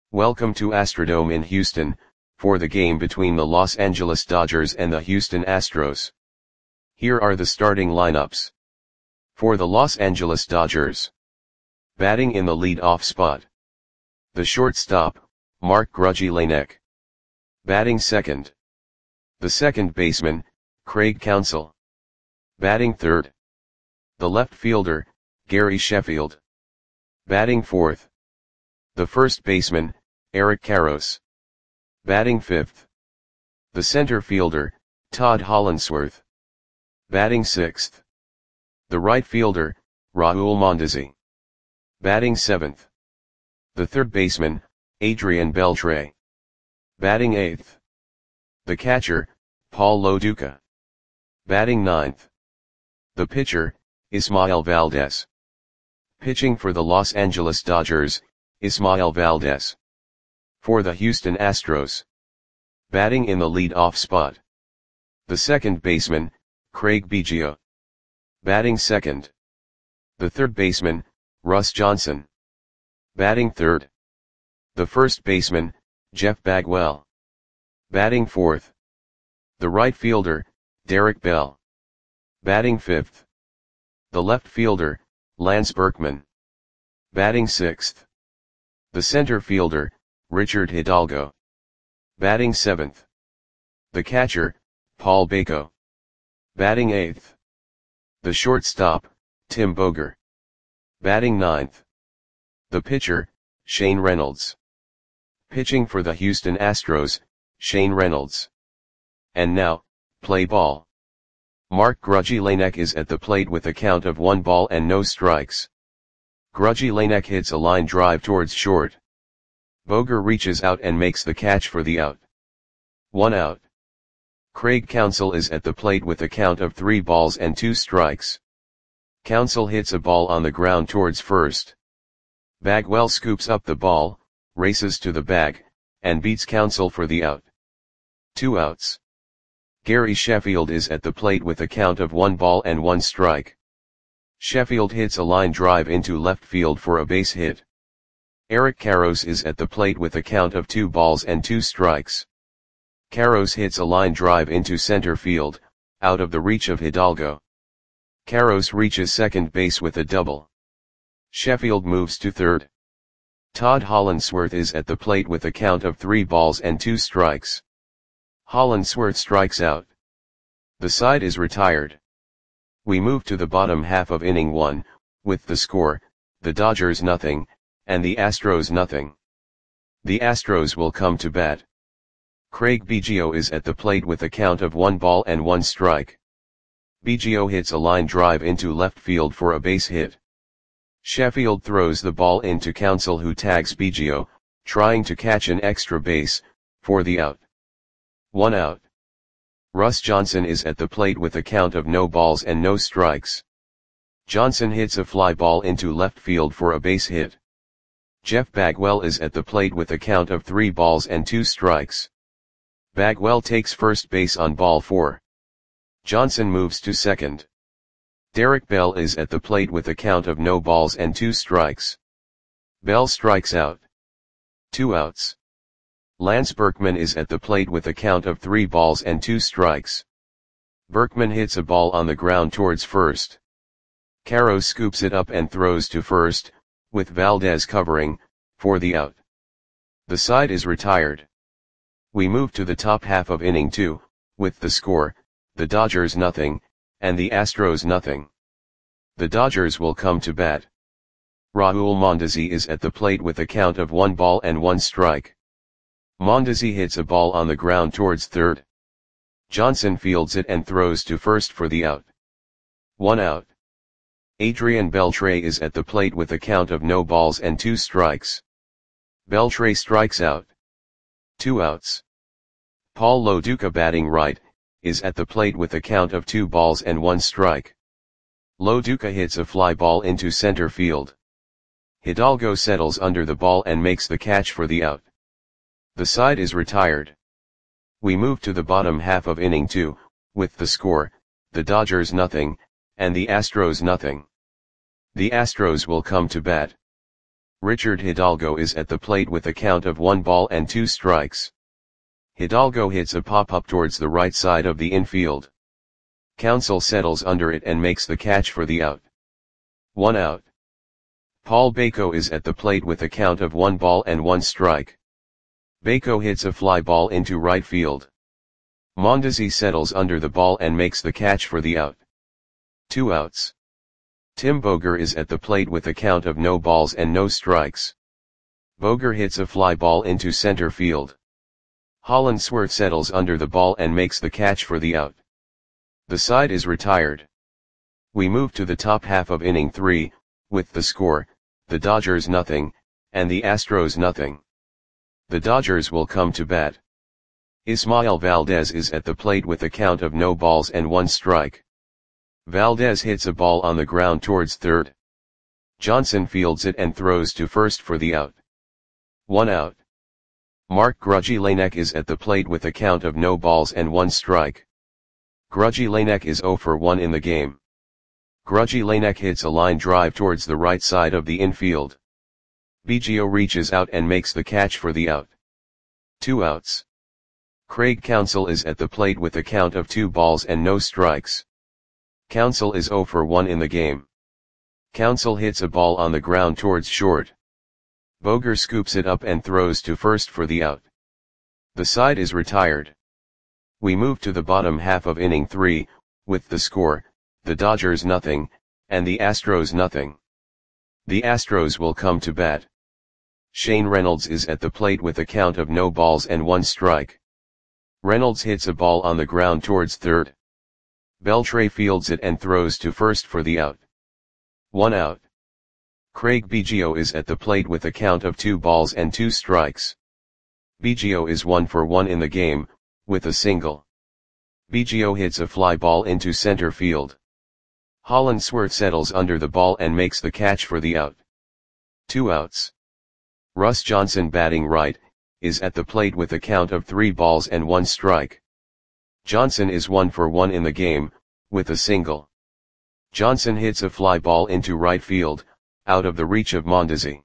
Welcome to Astrodome in Houston, for the game between the Los Angeles Dodgers and the Houston Astros. Here are the starting lineups. For the Los Angeles Dodgers. Batting in the lead-off spot. The shortstop, Mark Grudzielanek. Batting second. The second baseman, Craig Counsell. Batting third. The left fielder, Gary Sheffield. Batting fourth. The first baseman, Eric Karros. Batting fifth. The center fielder, Todd Hollandsworth. Batting sixth. The right fielder, Raul Mondesi. Batting seventh. The third baseman, Adrian Beltre. Batting eighth. The catcher, Paul Lo Duca. Batting ninth. The pitcher, Ismael Valdez. Pitching for the Los Angeles Dodgers, Ismael Valdez. For the Houston Astros. Batting in the lead-off spot. The second baseman, Craig Biggio. Batting second. The third baseman, Russ Johnson. Batting third. The first baseman, Jeff Bagwell. Batting fourth. The right fielder, Derek Bell. Batting fifth. The left fielder, Lance Berkman. Batting sixth. The center fielder, Richard Hidalgo. Batting seventh. The catcher, Paul Bako. Batting eighth. The shortstop, Tim Boger. Batting ninth. The pitcher, Shane Reynolds. Pitching for the Houston Astros, Shane Reynolds. And now, play ball. Mark Grudzielanek is at the plate with a count of 1 ball and no strikes. Grudzielanek hits a line drive towards short. Boger reaches out and makes the catch for the out. 1 out. Craig Counsell is at the plate with a count of 3 balls and 2 strikes. Counsell hits a ball on the ground towards first. Bagwell scoops up the ball, races to the bag, and beats Counsell for the out. 2 outs. Gary Sheffield is at the plate with a count of 1 ball and 1 strike. Sheffield hits a line drive into left field for a base hit. Eric Karros is at the plate with a count of 2 balls and 2 strikes. Karros hits a line drive into center field, out of the reach of Hidalgo. Karros reaches second base with a double. Sheffield moves to third. Todd Hollandsworth is at the plate with a count of 3 balls and 2 strikes. Hollandsworth strikes out. The side is retired. We move to the bottom half of inning 1, with the score, the Dodgers nothing, and the Astros nothing. The Astros will come to bat. Craig Biggio is at the plate with a count of 1 ball and 1 strike. Biggio hits a line drive into left field for a base hit. Sheffield throws the ball into Counsell, who tags Biggio, trying to catch an extra base, for the out. 1 out. Russ Johnson is at the plate with a count of no balls and no strikes. Johnson hits a fly ball into left field for a base hit. Jeff Bagwell is at the plate with a count of 3 balls and 2 strikes. Bagwell takes first base on ball 4. Johnson moves to second. Derek Bell is at the plate with a count of no balls and 2 strikes. Bell strikes out. 2 outs. Lance Berkman is at the plate with a count of 3 balls and 2 strikes. Berkman hits a ball on the ground towards first. Karros scoops it up and throws to first, with Valdez covering, for the out. The side is retired. We move to the top half of inning 2, with the score, the Dodgers nothing, and the Astros nothing. The Dodgers will come to bat. Raul Mondesi is at the plate with a count of 1 ball and 1 strike. Mondesi hits a ball on the ground towards third. Johnson fields it and throws to first for the out. 1 out. Adrian Beltre is at the plate with a count of no balls and 2 strikes. Beltre strikes out. 2 outs. Paul Lo Duca, batting right, is at the plate with a count of 2 balls and 1 strike. Lo Duca hits a fly ball into center field. Hidalgo settles under the ball and makes the catch for the out. The side is retired. We move to the bottom half of inning 2, with the score, the Dodgers nothing, and the Astros nothing. The Astros will come to bat. Richard Hidalgo is at the plate with a count of 1 ball and 2 strikes. Hidalgo hits a pop-up towards the right side of the infield. Counsell settles under it and makes the catch for the out. 1 out. Paul Bako is at the plate with a count of 1 ball and 1 strike. Bako hits a fly ball into right field. Mondesi settles under the ball and makes the catch for the out. 2 outs. Tim Boger is at the plate with a count of no balls and no strikes. Boger hits a fly ball into center field. Hollandsworth settles under the ball and makes the catch for the out. The side is retired. We move to the top half of inning 3, with the score, the Dodgers 0, and the Astros 0. The Dodgers will come to bat. Ismael Valdez is at the plate with a count of no balls and 1 strike. Valdez hits a ball on the ground towards third. Johnson fields it and throws to first for the out. 1 out. Mark Grudzielanek is at the plate with a count of no balls and 1 strike. Grudzielanek is 0 for 1 in the game. Grudzielanek hits a line drive towards the right side of the infield. Biggio reaches out and makes the catch for the out. 2 outs. Craig Counsell is at the plate with a count of 2 balls and no strikes. Counsell is 0 for 1 in the game. Counsell hits a ball on the ground towards short. Boger scoops it up and throws to first for the out. The side is retired. We move to the bottom half of inning 3, with the score, the Dodgers 0, and the Astros 0. The Astros will come to bat. Shane Reynolds is at the plate with a count of no balls and 1 strike. Reynolds hits a ball on the ground towards third. Beltre fields it and throws to first for the out. 1 out. Craig Biggio is at the plate with a count of 2 balls and 2 strikes. Biggio is 1 for 1 in the game, with a single. Biggio hits a fly ball into center field. Hollandsworth settles under the ball and makes the catch for the out. 2 outs. Russ Johnson, batting right, is at the plate with a count of 3 balls and 1 strike. Johnson is 1 for 1 in the game, with a single. Johnson hits a fly ball into right field, out of the reach of Mondesi.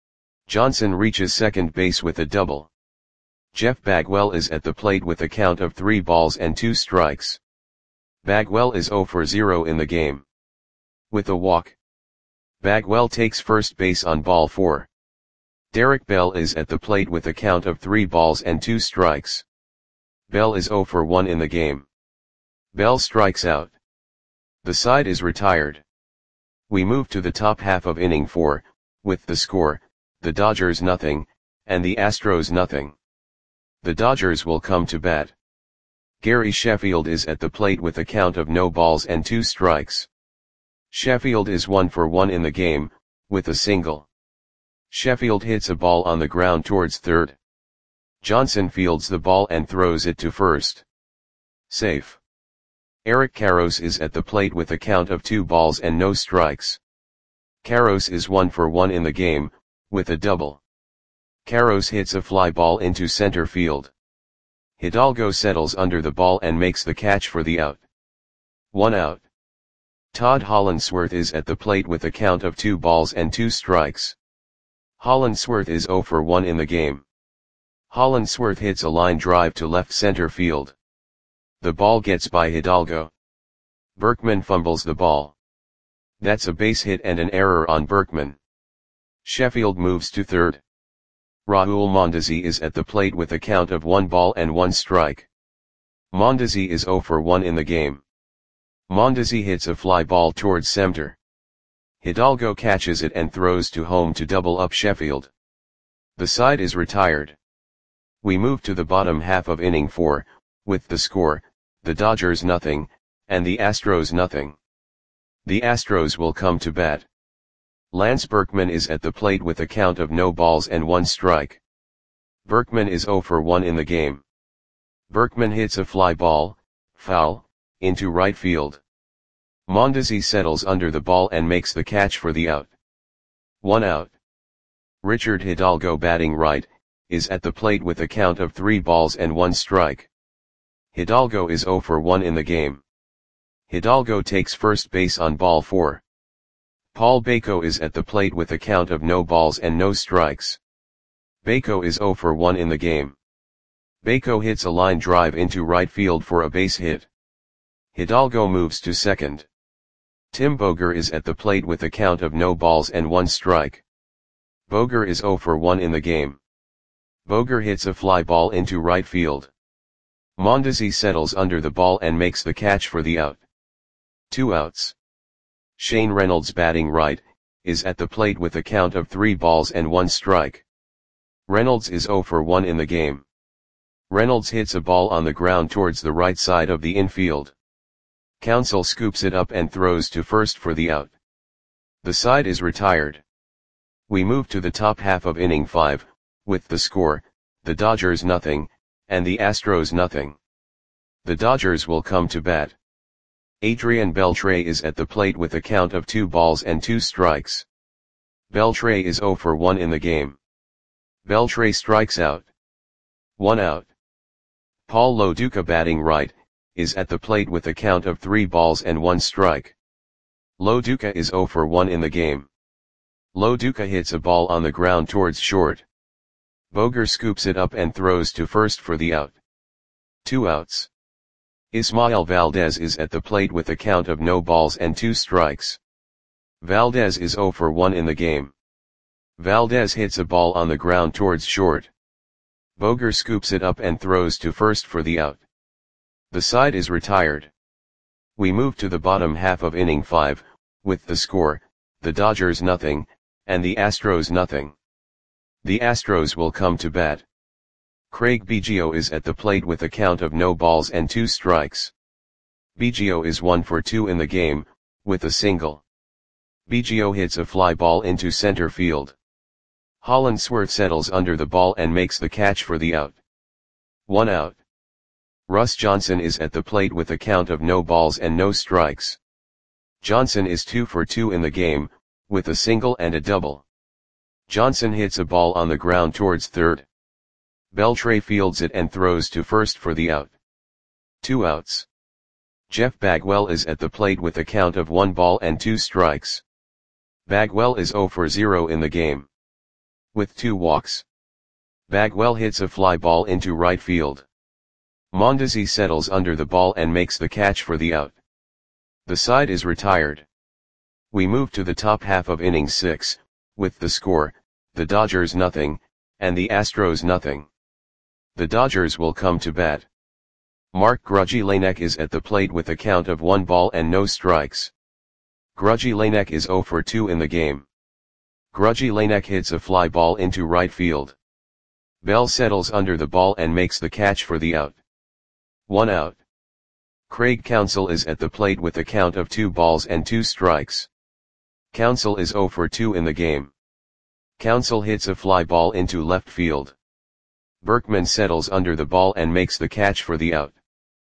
Johnson reaches second base with a double. Jeff Bagwell is at the plate with a count of 3 balls and 2 strikes. Bagwell is 0 for 0 in the game. With a walk. Bagwell takes first base on ball 4. Derek Bell is at the plate with a count of 3 balls and 2 strikes. Bell is 0 for 1 in the game. Bell strikes out. The side is retired. We move to the top half of inning 4, with the score, the Dodgers 0, and the Astros 0. The Dodgers will come to bat. Gary Sheffield is at the plate with a count of no balls and 2 strikes. Sheffield is 1 for 1 in the game, with a single. Sheffield hits a ball on the ground towards third. Johnson fields the ball and throws it to first. Safe. Eric Karros is at the plate with a count of 2 balls and no strikes. Karros is 1 for 1 in the game, with a double. Karros hits a fly ball into center field. Hidalgo settles under the ball and makes the catch for the out. 1 out. Todd Hollandsworth is at the plate with a count of 2 balls and 2 strikes. Hollandsworth is 0 for 1 in the game. Hollandsworth hits a line drive to left center field. The ball gets by Hidalgo. Berkman fumbles the ball. That's a base hit and an error on Berkman. Sheffield moves to third. Raul Mondesi is at the plate with a count of 1 ball and 1 strike. Mondesi is 0 for 1 in the game. Mondesi hits a fly ball towards center. Hidalgo catches it and throws to home to double up Sheffield. The side is retired. We move to the bottom half of inning 4, with the score, the Dodgers 0, and the Astros 0. The Astros will come to bat. Lance Berkman is at the plate with a count of no balls and 1 strike. Berkman is 0 for 1 in the game. Berkman hits a fly ball, foul, into right field. Mondesi settles under the ball and makes the catch for the out. 1 out. Richard Hidalgo, batting right, is at the plate with a count of 3 balls and 1 strike. Hidalgo is 0 for 1 in the game. Hidalgo takes first base on ball 4. Paul Baco is at the plate with a count of no balls and no strikes. Baco is 0 for 1 in the game. Baco hits a line drive into right field for a base hit. Hidalgo moves to second. Tim Boger is at the plate with a count of no balls and 1 strike. Boger is 0 for 1 in the game. Boger hits a fly ball into right field. Mondesi settles under the ball and makes the catch for the out. 2 outs. Shane Reynolds, batting right, is at the plate with a count of 3 balls and 1 strike. Reynolds is 0 for 1 in the game. Reynolds hits a ball on the ground towards the right side of the infield. Counsell scoops it up and throws to first for the out. The side is retired. We move to the top half of inning 5, with the score, the Dodgers nothing, and the Astros nothing. The Dodgers will come to bat. Adrian Beltre is at the plate with a count of 2 balls and 2 strikes. Beltre is 0 for 1 in the game. Beltre strikes out. 1 out. Paul Lo Duca, batting right, is at the plate with a count of 3 balls and 1 strike. Lo Duca is 0 for 1 in the game. Lo Duca hits a ball on the ground towards short. Boger scoops it up and throws to first for the out. 2 outs. Ismael Valdez is at the plate with a count of no balls and 2 strikes. Valdez is 0 for 1 in the game. Valdez hits a ball on the ground towards short. Boger scoops it up and throws to first for the out. The side is retired. We move to the bottom half of inning 5, with the score, the Dodgers nothing, and the Astros nothing. The Astros will come to bat. Craig Biggio is at the plate with a count of no balls and 2 strikes. Biggio is 1 for 2 in the game, with a single. Biggio hits a fly ball into center field. Hollandsworth settles under the ball and makes the catch for the out. 1 out. Russ Johnson is at the plate with a count of no balls and no strikes. Johnson is 2 for 2 in the game, with a single and a double. Johnson hits a ball on the ground towards third. Beltre fields it and throws to first for the out. 2 outs. Jeff Bagwell is at the plate with a count of 1 ball and 2 strikes. Bagwell is 0 for 0 in the game. With 2 walks. Bagwell hits a fly ball into right field. Mondesi settles under the ball and makes the catch for the out. The side is retired. We move to the top half of inning 6, with the score, the Dodgers nothing, and the Astros nothing. The Dodgers will come to bat. Mark Grudzielanek is at the plate with a count of 1 ball and no strikes. Grudzielanek is 0 for 2 in the game. Grudzielanek hits a fly ball into right field. Bell settles under the ball and makes the catch for the out. 1 out. Craig Counsell is at the plate with a count of 2 balls and 2 strikes. Counsell is 0 for 2 in the game. Counsell hits a fly ball into left field. Berkman settles under the ball and makes the catch for the out.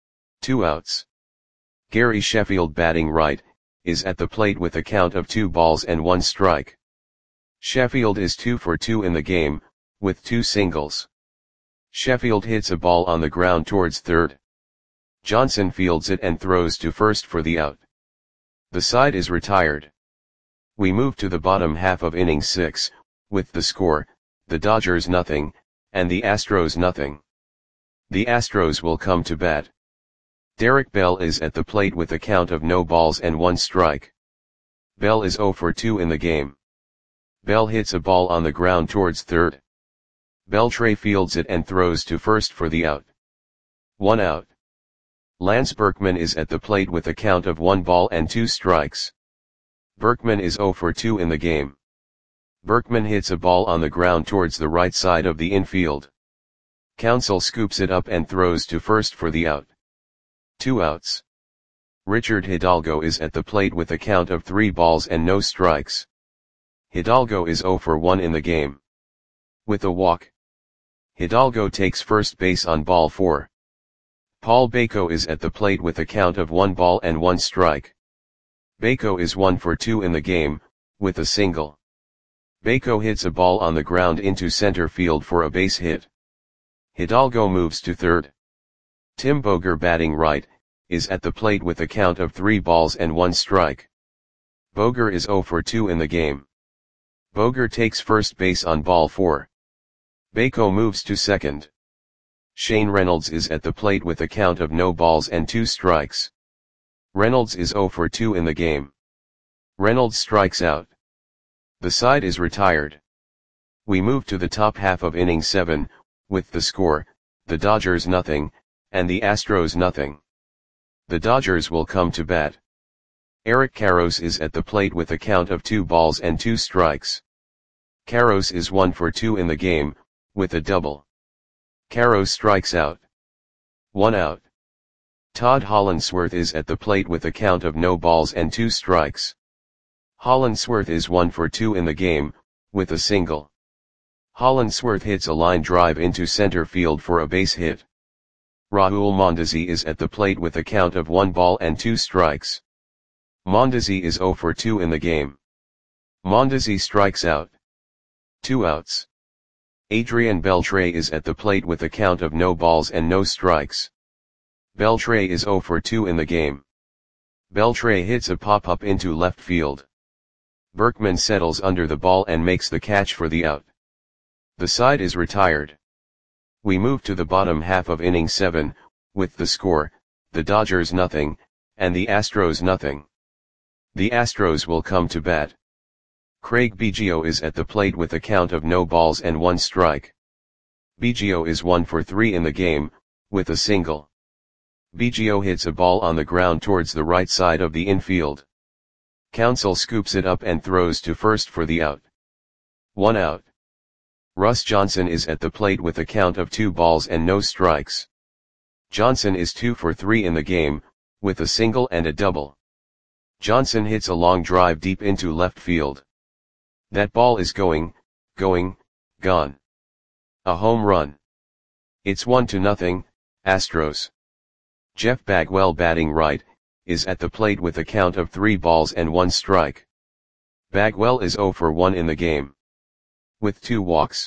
2 outs. Gary Sheffield, batting right, is at the plate with a count of 2 balls and 1 strike. Sheffield is 2 for 2 in the game, with 2 singles. Sheffield hits a ball on the ground towards third. Johnson fields it and throws to first for the out. The side is retired. We move to the bottom half of inning 6, with the score, the Dodgers nothing, and the Astros nothing. The Astros will come to bat. Derek Bell is at the plate with a count of no balls and 1 strike. Bell is 0 for 2 in the game. Bell hits a ball on the ground towards third. Beltre fields it and throws to first for the out. 1 out. Lance Berkman is at the plate with a count of 1 ball and 2 strikes. Berkman is 0 for 2 in the game. Berkman hits a ball on the ground towards the right side of the infield. Counsell scoops it up and throws to first for the out. 2 outs. Richard Hidalgo is at the plate with a count of 3 balls and no strikes. Hidalgo is 0 for 1 in the game. With a walk. Hidalgo takes first base on ball 4. Paul Baco is at the plate with a count of 1 ball and 1 strike. Baco is 1 for 2 in the game, with a single. Baco hits a ball on the ground into center field for a base hit. Hidalgo moves to third. Tim Boger, batting right, is at the plate with a count of 3 balls and 1 strike. Boger is 0 for 2 in the game. Boger takes first base on ball 4. Bako moves to second. Shane Reynolds is at the plate with a count of no balls and 2 strikes. Reynolds is 0 for 2 in the game. Reynolds strikes out. The side is retired. We move to the top half of inning 7, with the score, the Dodgers nothing, and the Astros nothing. The Dodgers will come to bat. Eric Karros is at the plate with a count of 2 balls and 2 strikes. Karros is 1 for 2 in the game, with a double. Karros strikes out. 1 out. Todd Hollandsworth is at the plate with a count of no balls and 2 strikes. Hollandsworth is 1 for 2 in the game, with a single. Hollandsworth hits a line drive into center field for a base hit. Raul Mondesi is at the plate with a count of 1 ball and 2 strikes. Mondesi is 0 for 2 in the game. Mondesi strikes out. 2 outs. Adrian Beltre is at the plate with a count of no balls and no strikes. Beltre is 0 for 2 in the game. Beltre hits a pop-up into left field. Berkman settles under the ball and makes the catch for the out. The side is retired. We move to the bottom half of inning 7, with the score, the Dodgers nothing, and the Astros nothing. The Astros will come to bat. Craig Biggio is at the plate with a count of no balls and 1 strike. Biggio is 1 for 3 in the game, with a single. Biggio hits a ball on the ground towards the right side of the infield. Counsell scoops it up and throws to first for the out. 1 out. Russ Johnson is at the plate with a count of 2 balls and no strikes. Johnson is 2 for 3 in the game, with a single and a double. Johnson hits a long drive deep into left field. That ball is gone. A home run. It's 1-0, Astros. Jeff Bagwell, batting right, is at the plate with a count of 3 balls and 1 strike. Bagwell is 0 for 1 in the game, with 2 walks.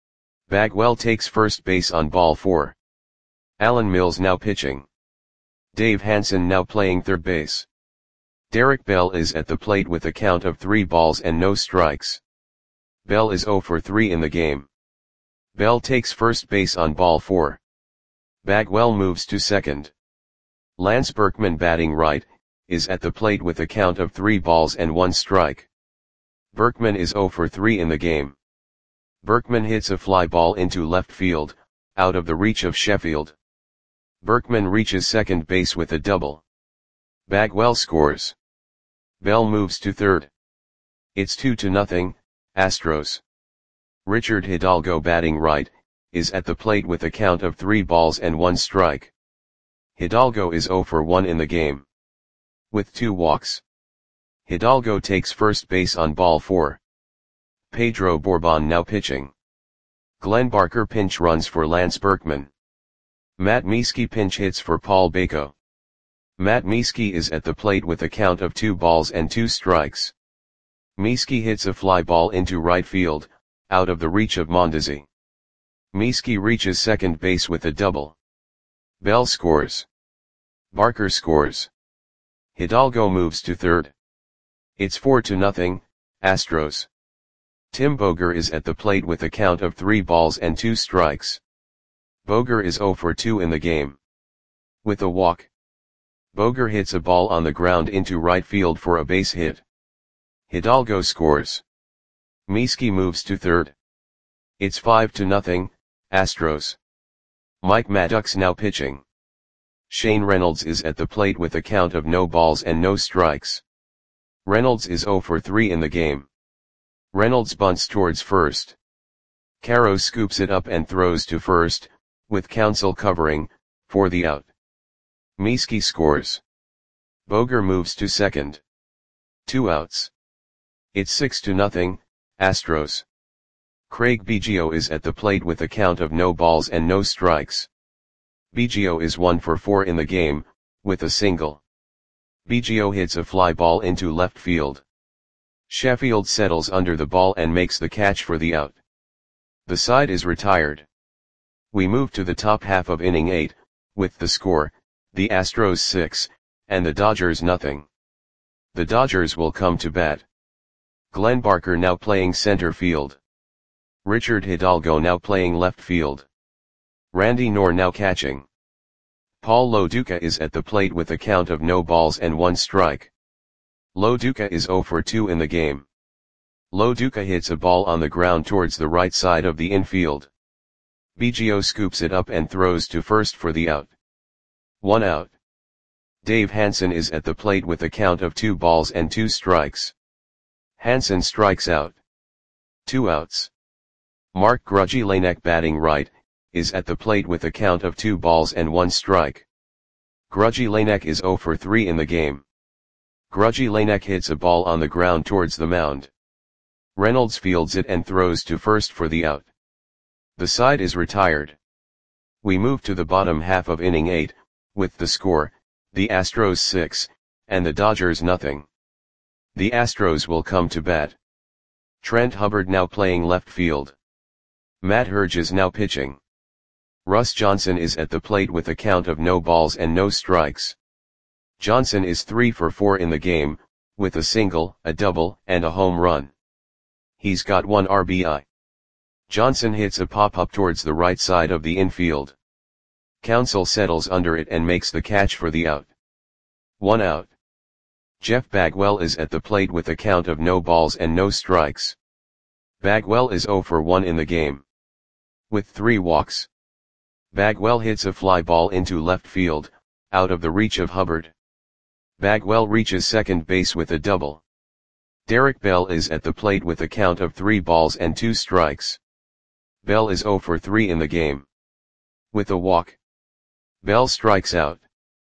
Bagwell takes first base on ball 4. Alan Mills now pitching. Dave Hansen now playing third base. Derek Bell is at the plate with a count of 3 balls and no strikes. Bell is 0 for 3 in the game. Bell takes first base on ball 4. Bagwell moves to second. Lance Berkman, batting right, is at the plate with a count of 3 balls and 1 strike. Berkman is 0 for 3 in the game. Berkman hits a fly ball into left field, out of the reach of Sheffield. Berkman reaches second base with a double. Bagwell scores. Bell moves to third. It's 2-0, Astros. Richard Hidalgo, batting right, is at the plate with a count of 3 balls and 1 strike. Hidalgo is 0 for 1 in the game, with 2 walks. Hidalgo takes first base on ball 4. Pedro Bourbon now pitching. Glenn Barker pinch runs for Lance Berkman. Matt Mieske pinch hits for Paul Bako. Matt Mieske is at the plate with a count of 2 balls and 2 strikes. Mieske hits a fly ball into right field, out of the reach of Mondesi. Mieske reaches second base with a double. Bell scores. Barker scores. Hidalgo moves to third. It's 4-0, Astros. Tim Boger is at the plate with a count of 3 balls and 2 strikes. Boger is 0 for 2 in the game, with a walk. Boger hits a ball on the ground into right field for a base hit. Hidalgo scores. Mieske moves to third. It's 5-0, Astros. Mike Maddox now pitching. Shane Reynolds is at the plate with a count of no balls and no strikes. Reynolds is 0 for 3 in the game. Reynolds bunts towards first. Karros scoops it up and throws to first, with Counsell covering, for the out. Mieske scores. Boger moves to second. 2 outs. It's 6-0, Astros. Craig Biggio is at the plate with a count of no balls and no strikes. Biggio is 1 for 4 in the game, with a single. Biggio hits a fly ball into left field. Sheffield settles under the ball and makes the catch for the out. The side is retired. We move to the top half of inning 8, with the score, the Astros 6, and the Dodgers nothing. The Dodgers will come to bat. Glenn Barker now playing center field. Richard Hidalgo now playing left field. Randy Knorr now catching. Paul Lo Duca is at the plate with a count of no balls and 1 strike. Lo Duca is 0 for 2 in the game. Lo Duca hits a ball on the ground towards the right side of the infield. Biggio scoops it up and throws to first for the out. 1 out. Dave Hansen is at the plate with a count of 2 balls and 2 strikes. Hansen strikes out. 2 outs. Mark Grudzielanek batting right, is at the plate with a count of 2 balls and 1 strike. Grudzielanek is 0 for 3 in the game. Grudzielanek hits a ball on the ground towards the mound. Reynolds fields it and throws to first for the out. The side is retired. We move to the bottom half of inning 8, with the score, the Astros 6, and the Dodgers nothing. The Astros will come to bat. Trent Hubbard now playing left field. Matt Herge is now pitching. Russ Johnson is at the plate with a count of no balls and no strikes. Johnson is 3 for 4 in the game, with a single, a double, and a home run. He's got 1 RBI. Johnson hits a pop-up towards the right side of the infield. Counsell settles under it and makes the catch for the out. 1 out. Jeff Bagwell is at the plate with a count of no balls and no strikes. Bagwell is 0 for 1 in the game. With 3 walks. Bagwell hits a fly ball into left field, out of the reach of Hubbard. Bagwell reaches second base with a double. Derek Bell is at the plate with a count of 3 balls and 2 strikes. Bell is 0 for 3 in the game. With a walk. Bell strikes out.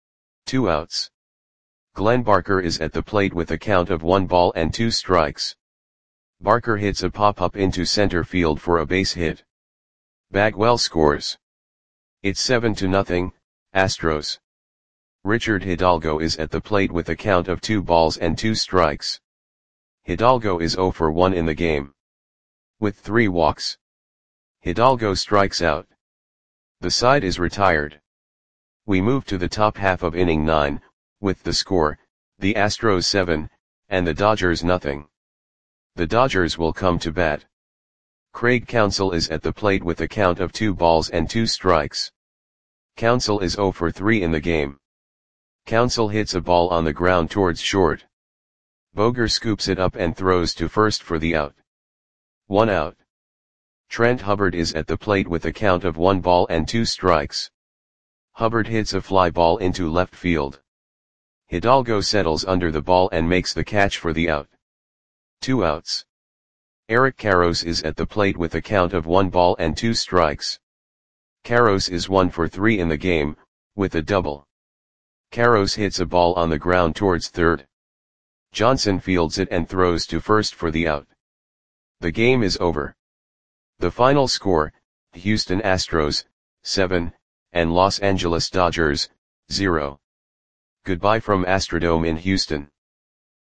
2 outs. Glenn Barker is at the plate with a count of 1 ball and 2 strikes. Barker hits a pop-up into center field for a base hit. Bagwell scores. It's 7-0, Astros. Richard Hidalgo is at the plate with a count of 2 balls and 2 strikes. Hidalgo is 0 for 1 in the game. With 3 walks. Hidalgo strikes out. The side is retired. We move to the top half of inning 9, with the score, the Astros 7, and the Dodgers nothing. The Dodgers will come to bat. Craig Counsell is at the plate with a count of 2 balls and 2 strikes. Counsell is 0 for 3 in the game. Counsell hits a ball on the ground towards short. Boger scoops it up and throws to first for the out. 1 out. Trent Hubbard is at the plate with a count of 1 ball and 2 strikes. Hubbard hits a fly ball into left field. Hidalgo settles under the ball and makes the catch for the out. 2 outs. Eric Karros is at the plate with a count of 1 ball and 2 strikes. Karros is 1 for 3 in the game, with a double. Karros hits a ball on the ground towards third. Johnson fields it and throws to first for the out. The game is over. The final score, Houston Astros, 7, and Los Angeles Dodgers, 0. Goodbye from Astrodome in Houston.